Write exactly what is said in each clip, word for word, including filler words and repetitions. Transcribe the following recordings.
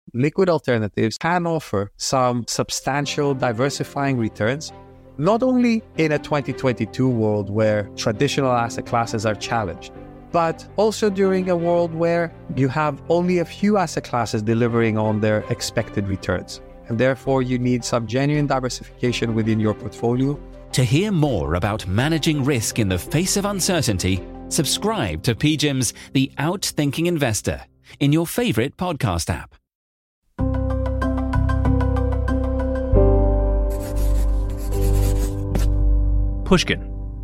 liquid alternatives can offer some substantial diversifying returns, not only in a twenty twenty-two world where traditional asset classes are challenged, but also during a world where you have only a few asset classes delivering on their expected returns. And therefore, you need some genuine diversification within your portfolio. To hear more about managing risk in the face of uncertainty, subscribe to P G I M's The Outthinking Investor in your favorite podcast app. Pushkin.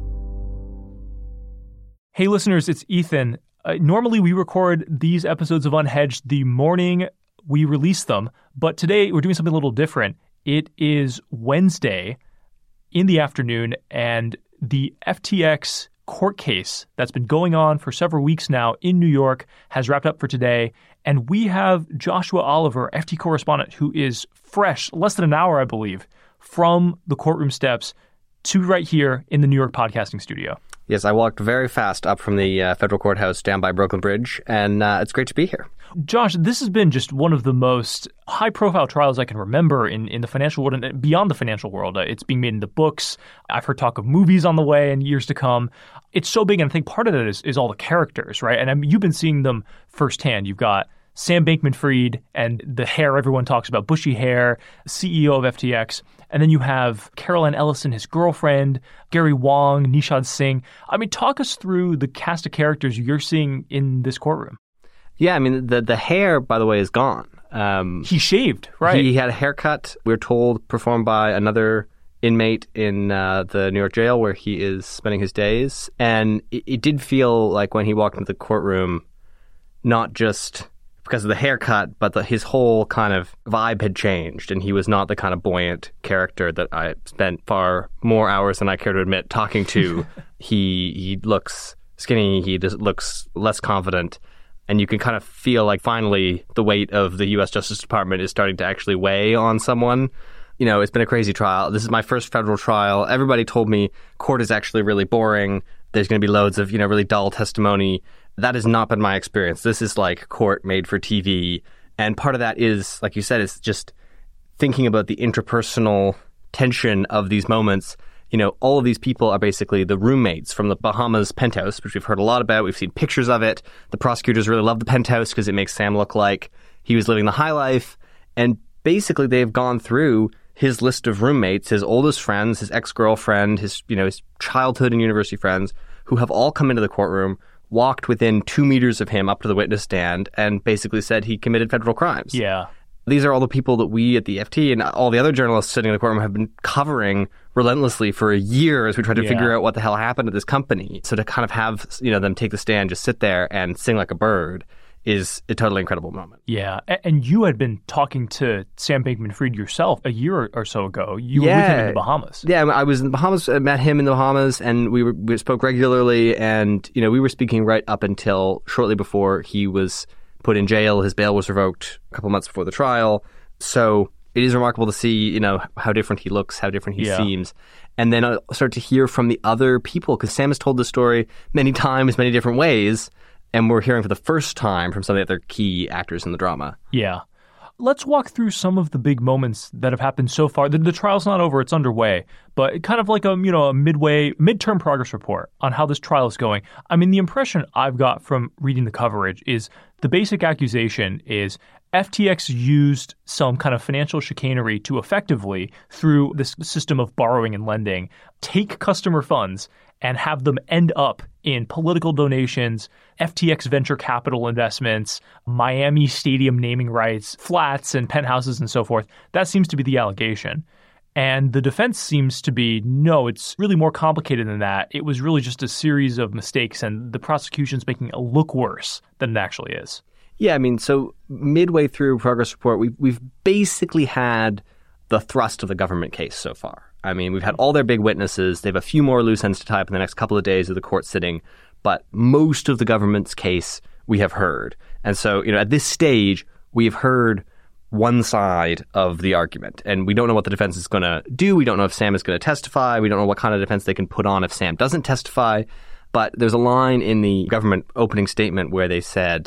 Hey listeners, it's Ethan. Uh, normally we record these episodes of Unhedged the morning we release them, but today we're doing something a little different. It is Wednesday in the afternoon, and the F T X court case that's been going on for several weeks now in New York has wrapped up for today, and we have Joshua Oliver, F T correspondent, who is fresh, less than an hour, I believe, from the courtroom steps to right here in the New York podcasting studio. Yes, I walked very fast up from the uh, federal courthouse down by Brooklyn Bridge, and uh, it's great to be here. Josh, this has been just one of the most high-profile trials I can remember in, in the financial world and beyond the financial world. Uh, it's being made into books. I've heard talk of movies on the way in years to come. It's so big, and I think part of it is, is all the characters, right? And I mean, you've been seeing them firsthand. You've got Sam Bankman-Fried and the hair everyone talks about, bushy hair, C E O of F T X. And then you have Caroline Ellison, his girlfriend, Gary Wang, Nishad Singh. I mean, talk us through the cast of characters you're seeing in this courtroom. Yeah, I mean, the the hair, by the way, is gone. Um, he shaved, right? He had a haircut, we we're told, performed by another inmate in uh, the New York jail where he is spending his days. And it, it did feel like when he walked into the courtroom, not just because of the haircut, but the, his whole kind of vibe had changed, and he was not the kind of buoyant character that I spent far more hours than I care to admit talking to. he he looks skinny, he just looks less confident, and you can kind of feel like finally the weight of the U S Justice Department is starting to actually weigh on someone. You know, it's been a crazy trial. This is my first federal trial. Everybody told me court is actually really boring. There's going to be loads of, you know, really dull testimony. That has not been my experience. This is like court made for T V. And part of that is, like you said, is just thinking about the interpersonal tension of these moments. You know, all of these people are basically the roommates from the Bahamas penthouse, which we've heard a lot about. We've seen pictures of it. The prosecutors really love the penthouse because it makes Sam look like he was living the high life. And basically they've gone through his list of roommates, his oldest friends, his ex-girlfriend, his, you know, his childhood and university friends, who have all come into the courtroom, walked within two meters of him up to the witness stand, and basically said he committed federal crimes. Yeah. These are all the people that we at the F T and all the other journalists sitting in the courtroom have been covering relentlessly for a year as we try to yeah. figure out what the hell happened to this company. So to kind of have, you know, them take the stand, just sit there and sing like a bird is a totally incredible moment. Yeah. And you had been talking to Sam Bankman-Fried yourself a year or so ago. You yeah. were with him in the Bahamas. Yeah, I was in the Bahamas. I met him in the Bahamas, and we, were, we spoke regularly. And, you know, we were speaking right up until shortly before he was put in jail. His bail was revoked a couple months before the trial. So it is remarkable to see, you know, how different he looks, how different he yeah. seems. And then I start to hear from the other people, because Sam has told the story many times, many different ways. And we're hearing for the first time from some of the other key actors in the drama. Yeah. Let's walk through some of the big moments that have happened so far. The, the trial's not over, it's underway, but kind of like a, you know, a midway, midterm progress report on how this trial is going. I mean, the impression I've got from reading the coverage is the basic accusation is F T X used some kind of financial chicanery to effectively, through this system of borrowing and lending, take customer funds and have them end up in political donations, F T X venture capital investments, Miami Stadium naming rights, flats and penthouses and so forth. That seems to be the allegation. And the defense seems to be, no, it's really more complicated than that. It was really just a series of mistakes, and the prosecution's making it look worse than it actually is. Yeah, I mean, so midway through progress report, we've, we've basically had the thrust of the government case so far. I mean, we've had all their big witnesses. They have a few more loose ends to tie up in the next couple of days of the court sitting, but most of the government's case we have heard. And so, you know, at this stage, we have heard one side of the argument, and we don't know what the defense is going to do. We don't know if Sam is going to testify. We don't know what kind of defense they can put on if Sam doesn't testify. But there's a line in the government opening statement where they said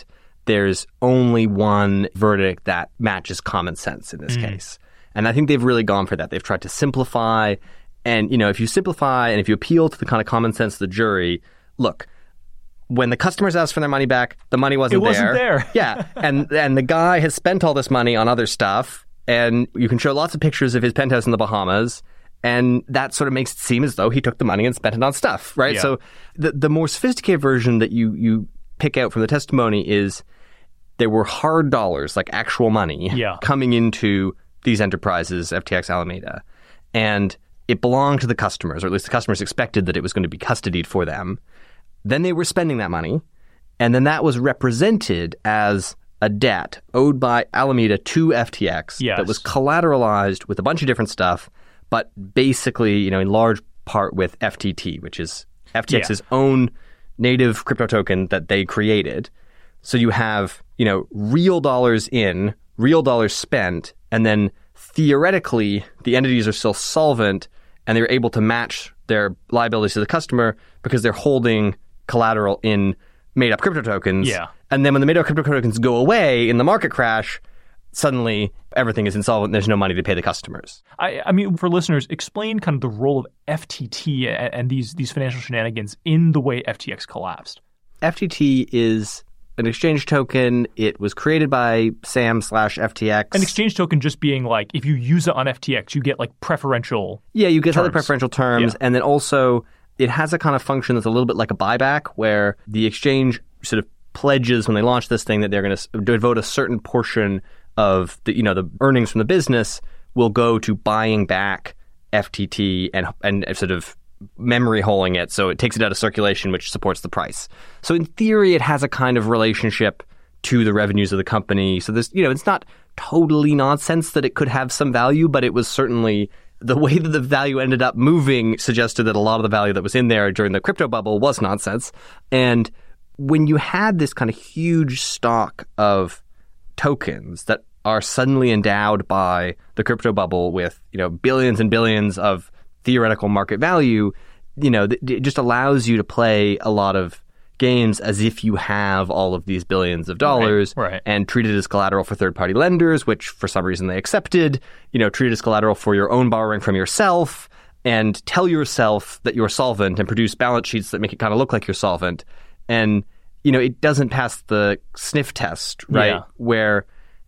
there's only one verdict that matches common sense in this mm. case. And I think they've really gone for that. They've tried to simplify. And, you know, if you simplify and if you appeal to the kind of common sense of the jury, look, when the customers asked for their money back, the money wasn't there. It wasn't there. yeah. And, and the guy has spent all this money on other stuff. And you can show lots of pictures of his penthouse in the Bahamas. And that sort of makes it seem as though he took the money and spent it on stuff, right? Yeah. So the the more sophisticated version that you you pick out from the testimony is there were hard dollars, like actual money, yeah. coming into these enterprises, F T X, Alameda. And it belonged to the customers, or at least the customers expected that it was going to be custodied for them. Then they were spending that money. And then that was represented as a debt owed by Alameda to F T X yes. that was collateralized with a bunch of different stuff, but basically, you know, in large part with F T T, which is F T X's yeah. own native crypto token that they created. So you have, you know, real dollars in, real dollars spent, and then theoretically the entities are still solvent and they're able to match their liabilities to the customer because they're holding collateral in made-up crypto tokens. Yeah. And then when the made-up crypto tokens go away in the market crash, suddenly everything is insolvent and there's no money to pay the customers. I, I mean, for listeners, explain kind of the role of F T T and, and these these financial shenanigans in the way F T X collapsed. F T T is an exchange token. It was created by Sam slash F T X. An exchange token just being like, if you use it on F T X, you get like preferential Yeah, you get terms. other preferential terms. Yeah. And then also, it has a kind of function that's a little bit like a buyback, where the exchange sort of pledges when they launch this thing that they're going to devote a certain portion of the, you know, the earnings from the business will go to buying back F T T and and sort of memory holing it, so it takes it out of circulation, which supports the price. So in theory, it has a kind of relationship to the revenues of the company. So there's, you know, it's not totally nonsense that it could have some value, but it was certainly the way that the value ended up moving suggested that a lot of the value that was in there during the crypto bubble was nonsense. And when you had this kind of huge stock of tokens that are suddenly endowed by the crypto bubble with, you know, billions and billions of theoretical market value, you know, it just allows you to play a lot of games as if you have all of these billions of dollars right, right. and treat it as collateral for third-party lenders, which for some reason they accepted, you know, treat it as collateral for your own borrowing from yourself, and tell yourself that you're solvent and produce balance sheets that make it kind of look like you're solvent. And, you know, it doesn't pass the sniff test, right? Yeah. Where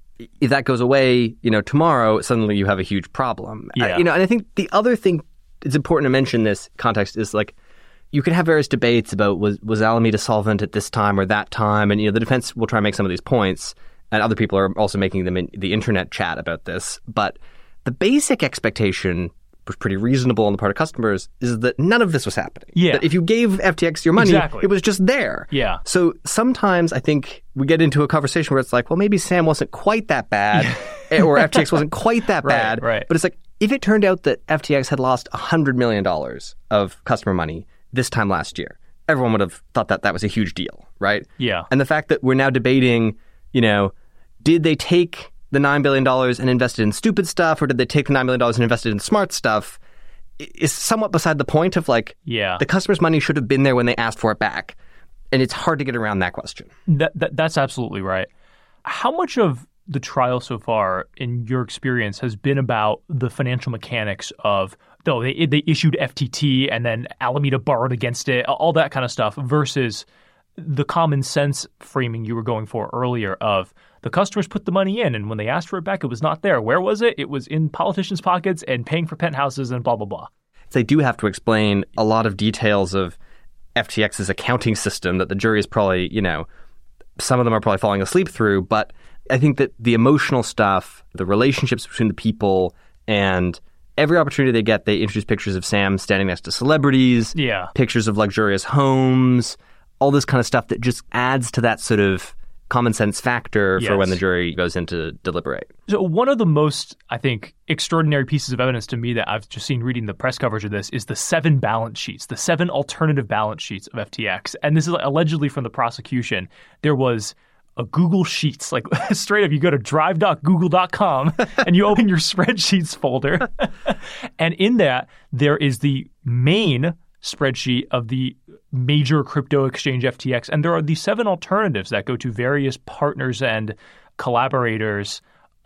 if that goes away, you know, tomorrow, suddenly you have a huge problem. Yeah. Uh, you know, and I think the other thing it's important to mention this context is, like, you can have various debates about was was Alameda solvent at this time or that time, and you know the defense will try and make some of these points, and other people are also making them in the internet chat about this. But the basic expectation was pretty reasonable on the part of customers is that none of this was happening. Yeah. That if you gave F T X your money, Exactly. it was just there. Yeah. So sometimes I think we get into a conversation where it's like, well, maybe Sam wasn't quite that bad, or F T X wasn't quite that Right, bad. right. But it's like, if it turned out that F T X had lost one hundred million dollars of customer money this time last year, everyone would have thought that that was a huge deal, right? Yeah. And the fact that we're now debating, you know, did they take the nine billion dollars and invest it in stupid stuff, or did they take the nine billion dollars and invest it in smart stuff, is somewhat beside the point of, like, Yeah. the customer's money should have been there when they asked for it back. And it's hard to get around that question. That, that that's absolutely right. How much of the trial so far, in your experience, has been about the financial mechanics of, though they they issued F T T and then Alameda borrowed against it, all that kind of stuff, versus the common sense framing you were going for earlier of the customers put the money in, and when they asked for it back, it was not there. Where was it? It was in politicians' pockets and paying for penthouses and blah, blah, blah. They do have to explain a lot of details of F T X's accounting system that the jury is probably, you know, some of them are probably falling asleep through. But I think that the emotional stuff, the relationships between the people, and every opportunity they get, they introduce pictures of Sam standing next to celebrities, Yeah. pictures of luxurious homes, all this kind of stuff that just adds to that sort of common sense factor Yes. for when the jury goes in to deliberate. So one of the most, I think, extraordinary pieces of evidence to me that I've just seen reading the press coverage of this is the seven balance sheets, the seven alternative balance sheets of F T X. And this is allegedly from the prosecution. There was a Google Sheets, like straight up, you go to drive dot google dot com and you open your spreadsheets folder. And in that, there is the main spreadsheet of the major crypto exchange F T X. And there are these seven alternatives that go to various partners and collaborators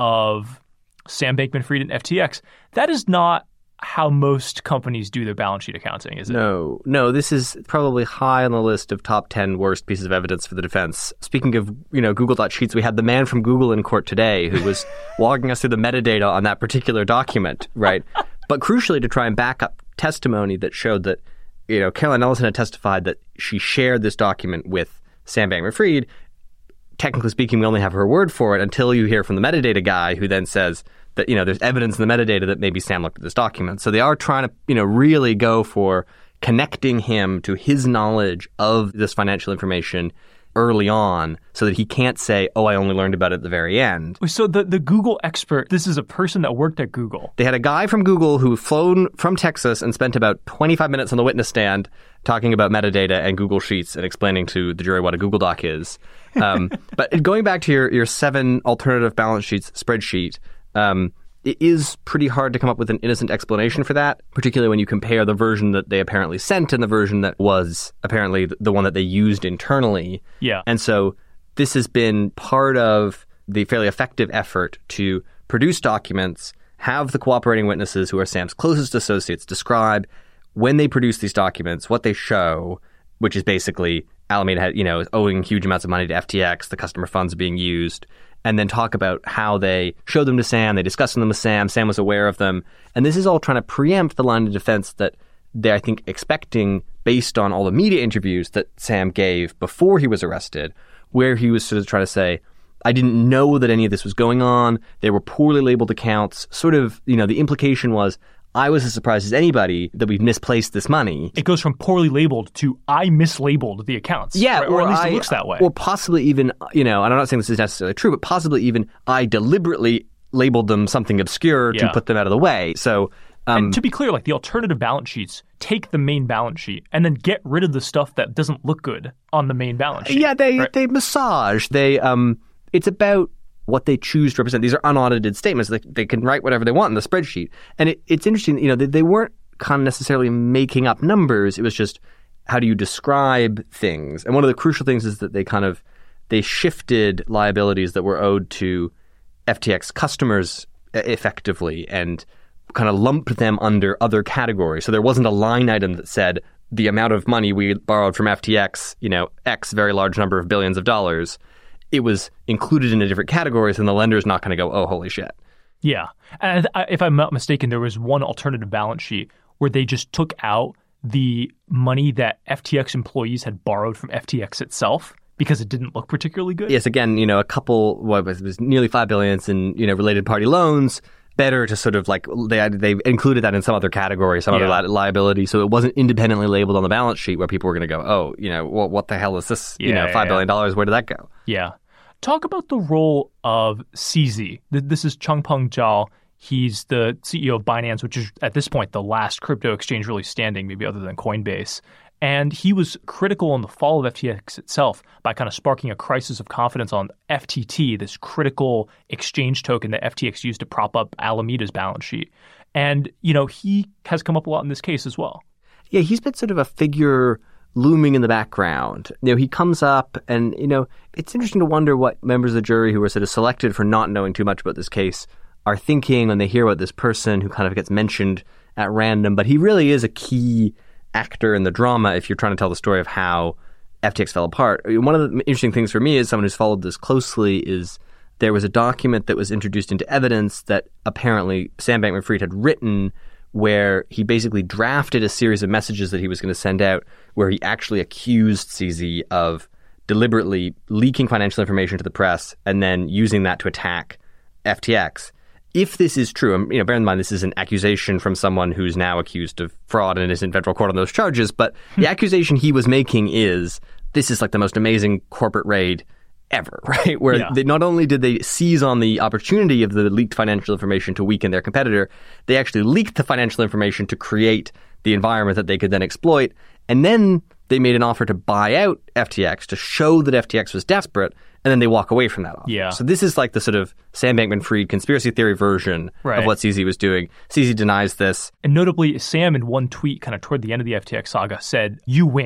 of Sam Bankman-Fried and F T X. That is not how most companies do their balance sheet accounting, is it? No, no. This is probably high on the list of top ten worst pieces of evidence for the defense. Speaking of, you know, Google.Sheets, we had the man from Google in court today who was walking us through the metadata on that particular document, right? But crucially, to try and back up testimony that showed that, you know, Caroline Ellison had testified that she shared this document with Sam Bankman-Fried. Technically speaking, we only have her word for it until you hear from the metadata guy who then says that, you know, there's evidence in the metadata that maybe Sam looked at this document. So they are trying to, you know, really go for connecting him to his knowledge of this financial information early on so that he can't say, oh, I only learned about it at the very end. So the, the Google expert, this is a person that worked at Google. They had a guy from Google who flown from Texas and spent about twenty-five minutes on the witness stand talking about metadata and Google Sheets and explaining to the jury what a Google Doc is. Um, but going back to your, your seven alternative balance sheets spreadsheet, um, it is pretty hard to come up with an innocent explanation for that, particularly when you compare the version that they apparently sent and the version that was apparently the one that they used internally. Yeah. And so this has been part of the fairly effective effort to produce documents, have the cooperating witnesses who are Sam's closest associates describe when they produce these documents, what they show, which is basically Alameda had, you know, is owing huge amounts of money to F T X, the customer funds being used, and then talk about how they showed them to Sam, they discussed them with Sam, Sam was aware of them. And this is all trying to preempt the line of defense that they're, I think, expecting based on all the media interviews that Sam gave before he was arrested, where he was sort of trying to say, I didn't know that any of this was going on. They were poorly labeled accounts. Sort of, you know, the implication was, I was as surprised as anybody that we've misplaced this money. It goes from poorly labeled to I mislabeled the accounts. Yeah, right? or, or at least I, it looks that way. Or possibly even, you know, and I'm not saying this is necessarily true, but possibly even I deliberately labeled them something obscure yeah. to put them out of the way. So, um, and to be clear, like the alternative balance sheets take the main balance sheet and then get rid of the stuff that doesn't look good on the main balance sheet. Yeah, they right? they massage. They um, it's about what they choose to represent. These are unaudited statements. They, they can write whatever they want in the spreadsheet. And it, it's interesting, you know, they, they weren't kind of necessarily making up numbers. It was just, how do you describe things? And one of the crucial things is that they kind of, they shifted liabilities that were owed to F T X customers effectively and kind of lumped them under other categories. So there wasn't a line item that said the amount of money we borrowed from F T X, you know, X very large number of billions of dollars. It was included in a different categories, and the lender's not going to go, oh, holy shit. Yeah. And I, if I'm not mistaken, there was one alternative balance sheet where they just took out the money that F T X employees had borrowed from F T X itself because it didn't look particularly good. Yes, again, you know, a couple, what was it, was nearly five billion dollars in, you know, related party loans. Better to sort of like, they they included that in some other category, some yeah. other li- liability, so it wasn't independently labeled on the balance sheet where people were going to go, oh, you know, well, what the hell is this? Yeah, you know, yeah, five yeah. billion dollars, where did that go? Yeah. Talk about the role of C Z. This is Changpeng Zhao. He's the C E O of Binance, which is at this point the last crypto exchange really standing, maybe other than Coinbase. And he was critical in the fall of F T X itself by kind of sparking a crisis of confidence on F T T, this critical exchange token that F T X used to prop up Alameda's balance sheet. And, you know, he has come up a lot in this case as well. Yeah, he's been sort of a figure looming in the background. You know, he comes up and, you know, it's interesting to wonder what members of the jury who were sort of selected for not knowing too much about this case are thinking when they hear about this person who kind of gets mentioned at random. But he really is a key actor in the drama if you're trying to tell the story of how F T X fell apart. One of the interesting things for me as someone who's followed this closely is there was a document that was introduced into evidence that apparently Sam Bankman-Fried had written where he basically drafted a series of messages that he was going to send out where he actually accused C Z of deliberately leaking financial information to the press and then using that to attack F T X. If this is true, you know, bear in mind this is an accusation from someone who's now accused of fraud and is in federal court on those charges, but the accusation he was making is this is like the most amazing corporate raid ever, right? Where yeah. they, not only did they seize on the opportunity of the leaked financial information to weaken their competitor, they actually leaked the financial information to create the environment that they could then exploit. And then they made an offer to buy out F T X to show that F T X was desperate, and then they walk away from that offer. Yeah. So this is like the sort of Sam Bankman-Fried conspiracy theory version right. of what C Z was doing. C Z denies this. And notably, Sam in one tweet kind of toward the end of the F T X saga said, you win.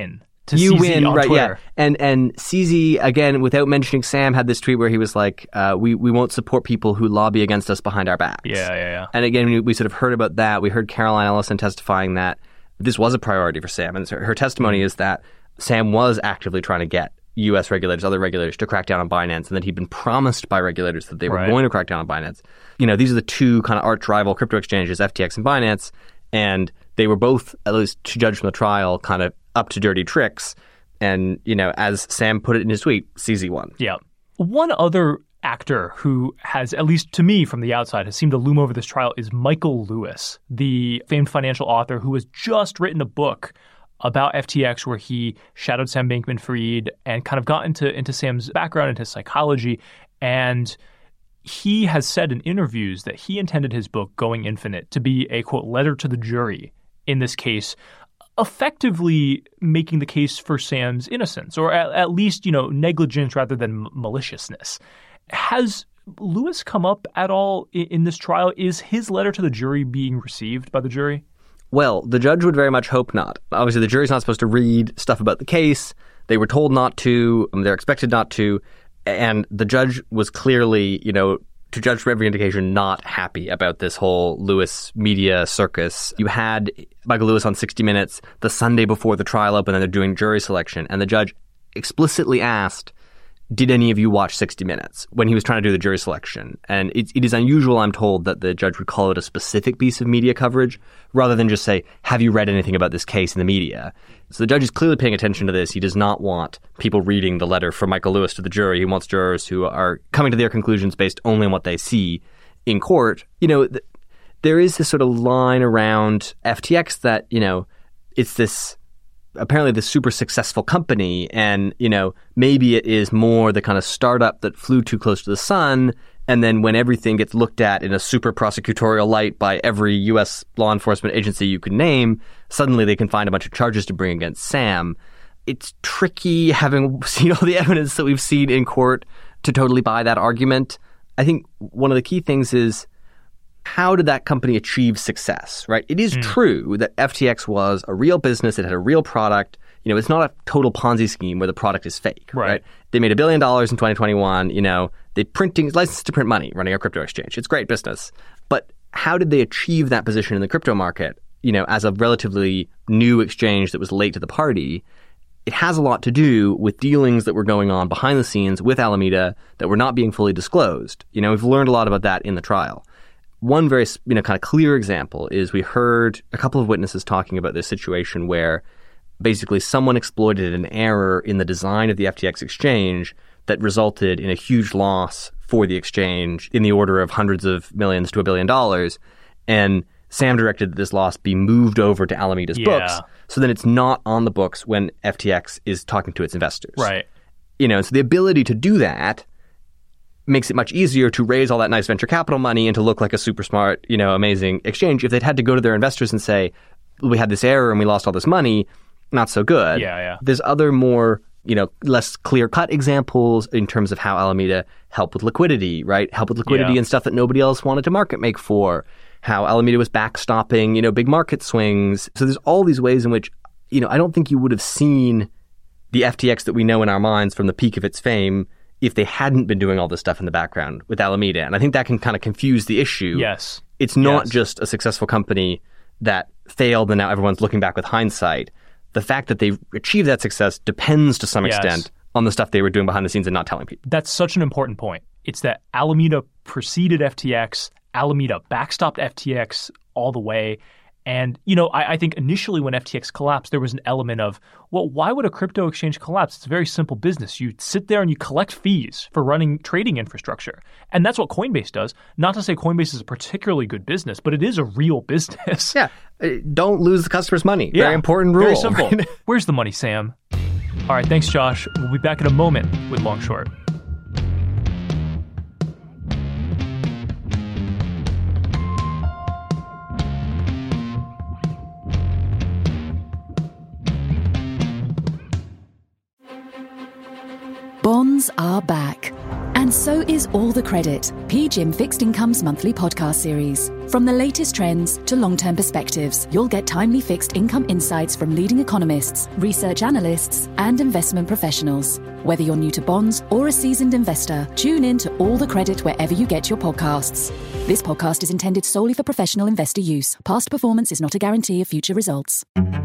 to you C Z win, on right? Twitter. Yeah, and and C Z again, without mentioning Sam, had this tweet where he was like, uh, "We we won't support people who lobby against us behind our backs." Yeah, yeah, yeah. And again, we, we sort of heard about that. We heard Caroline Ellison testifying that this was a priority for Sam, and her, her testimony is that Sam was actively trying to get U S regulators, other regulators, to crack down on Binance, and that he'd been promised by regulators that they were Right. going to crack down on Binance. You know, these are the two kind of arch rival crypto exchanges, F T X and Binance, and they were both, at least to judge from the trial, kind of up to dirty tricks. And, you know, as Sam put it in his tweet, C Z won. Yeah. One other actor who has, at least to me from the outside, has seemed to loom over this trial is Michael Lewis, the famed financial author who has just written a book about F T X where he shadowed Sam Bankman-Fried and kind of got into, into Sam's background, into psychology. And he has said in interviews that he intended his book, Going Infinite, to be a, quote, letter to the jury in this case, effectively making the case for Sam's innocence, or at, at least, you know, negligence rather than m- maliciousness. Has Lewis come up at all in, in this trial? Is his letter to the jury being received by the jury? Well, the judge would very much hope not. Obviously, the jury's not supposed to read stuff about the case. They were told not to. They're expected not to. And the judge was clearly, you know, to judge from every indication, not happy about this whole Lewis media circus. You had Michael Lewis on sixty minutes the Sunday before the trial opened, and they're doing jury selection. And the judge explicitly asked, did any of you watch sixty minutes when he was trying to do the jury selection? And it, it is unusual, I'm told, that the judge would call it a specific piece of media coverage rather than just say, have you read anything about this case in the media? So the judge is clearly paying attention to this. He does not want people reading the letter from Michael Lewis to the jury. He wants jurors who are coming to their conclusions based only on what they see in court. You know, th- there is this sort of line around F T X that, you know, it's this apparently this super successful company, and, you know, maybe it is more the kind of startup that flew too close to the sun, and then when everything gets looked at in a super prosecutorial light by every U S law enforcement agency you can name, suddenly they can find a bunch of charges to bring against Sam. It's tricky, having seen all the evidence that we've seen in court, to totally buy that argument. I think one of the key things is, how did that company achieve success, right? It is mm. true that F T X was a real business. It had a real product. You know, it's not a total Ponzi scheme where the product is fake, right? right? They made a billion dollars in twenty twenty-one. You know, they printing licensed to print money, running a crypto exchange. It's great business. But how did they achieve that position in the crypto market, you know, as a relatively new exchange that was late to the party? It has a lot to do with dealings that were going on behind the scenes with Alameda that were not being fully disclosed. You know, we've learned a lot about that in the trial. One very, you know, kind of clear example is we heard a couple of witnesses talking about this situation where basically someone exploited an error in the design of the F T X exchange that resulted in a huge loss for the exchange in the order of hundreds of millions to a billion dollars. And Sam directed that this loss be moved over to Alameda's yeah. books. So then it's not on the books when F T X is talking to its investors. Right. You know, so the ability to do that makes it much easier to raise all that nice venture capital money and to look like a super smart, you know, amazing exchange. If they'd had to go to their investors and say, we had this error and we lost all this money, not so good. Yeah, yeah. There's other more, you know, less clear-cut examples in terms of how Alameda helped with liquidity, right? Help with liquidity yeah. and stuff that nobody else wanted to market make for. How Alameda was backstopping, you know, big market swings. So there's all these ways in which, you know, I don't think you would have seen the F T X that we know in our minds from the peak of its fame if they hadn't been doing all this stuff in the background with Alameda. And I think that can kind of confuse the issue. Yes. It's not yes. just a successful company that failed and now everyone's looking back with hindsight. The fact that they achieved that success depends to some yes. extent on the stuff they were doing behind the scenes and not telling people. That's such an important point. It's that Alameda preceded F T X, Alameda backstopped F T X all the way. And, you know, I, I think initially when F T X collapsed, there was an element of, well, why would a crypto exchange collapse? It's a very simple business. You sit there and you collect fees for running trading infrastructure. And that's what Coinbase does. Not to say Coinbase is a particularly good business, but it is a real business. Yeah. Don't lose the customer's money. Yeah. Very important rule. Very simple. Where's the money, Sam? All right. Thanks, Josh. We'll be back in a moment with Long Short. Bonds are back, and And so is All the Credit, P G I M Fixed Income's monthly podcast series. From the latest trends to long-term perspectives, you'll get timely fixed income insights from leading economists, research analysts, and investment professionals. Whether you're new to bonds or a seasoned investor, tune in to All the Credit wherever you get your podcasts. This podcast is intended solely for professional investor use. Past performance is not a guarantee of future results.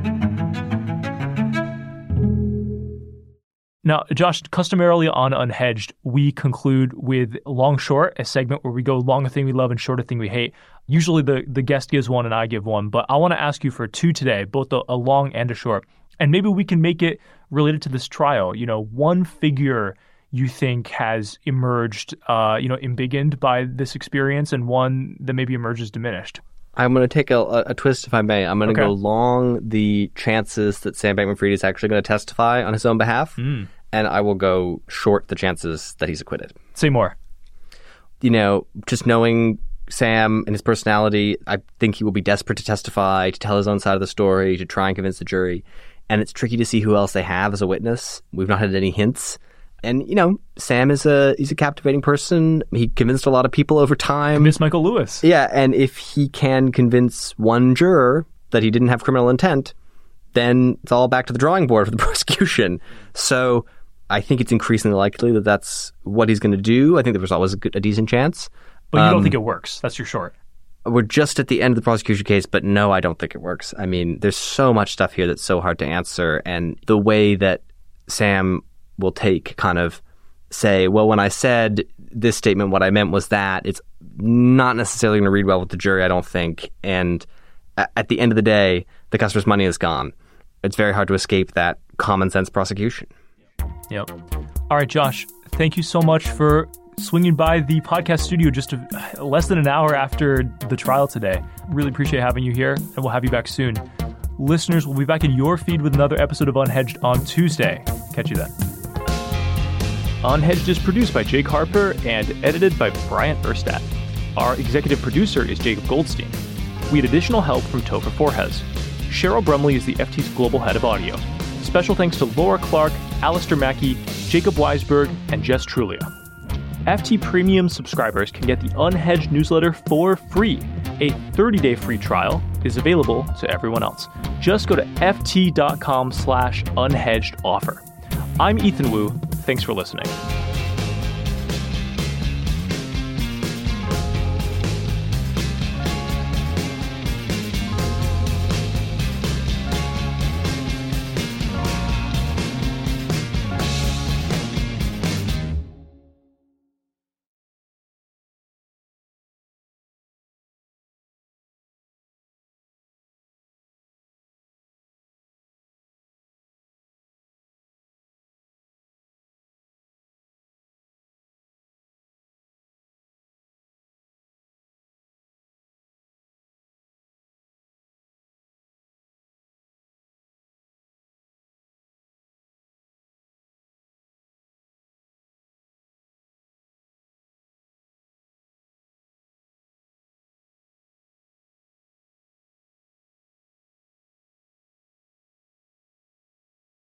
Now, Josh, customarily on Unhedged, we conclude with long short, a segment where we go long a thing we love and short a thing we hate. Usually the, the guest gives one and I give one, but I want to ask you for two today, both a, a long and a short. And maybe we can make it related to this trial. You know, one figure you think has emerged, uh, you know, embiggened by this experience, and one that maybe emerges diminished. I'm going to take a, a twist, if I may. I'm going to Okay. go long the chances that Sam Bankman-Fried is actually going to testify on his own behalf, Mm. and I will go short the chances that he's acquitted. Say more. You know, just knowing Sam and his personality, I think he will be desperate to testify, to tell his own side of the story, to try and convince the jury. And it's tricky to see who else they have as a witness. We've not had any hints. And, you know, Sam is a he's a captivating person. He convinced a lot of people over time. Miss Michael Lewis. Yeah, and if he can convince one juror that he didn't have criminal intent, then it's all back to the drawing board for the prosecution. So I think it's increasingly likely that that's what he's going to do. I think there was always a, good, a decent chance. But you Um, don't think it works. That's your short. We're just at the end of the prosecution case, but no, I don't think it works. I mean, there's so much stuff here that's so hard to answer, and the way that Sam will take kind of say, well, when I said this statement, what I meant was that, it's not necessarily going to read well with the jury, I don't think. And a- at the end of the day, the customer's money is gone. It's very hard to escape that common sense prosecution. Yep. All right, Josh, thank you so much for swinging by the podcast studio just a, less than an hour after the trial today. Really appreciate having you here, and we'll have you back soon. Listeners, we'll be back in your feed with another episode of Unhedged on Tuesday. Catch you then. Unhedged is produced by Jake Harper and edited by Bryant Erstadt. Our executive producer is Jacob Goldstein. We had additional help from Topher Forhes. Cheryl Brumley is the F T's global head of audio. Special thanks to Laura Clark, Alistair Mackey, Jacob Weisberg, and Jess Trulia. F T Premium subscribers can get the Unhedged newsletter for free. A thirty-day free trial is available to everyone else. Just go to ft.com slash unhedged offer. I'm Ethan Wu. Thanks for listening.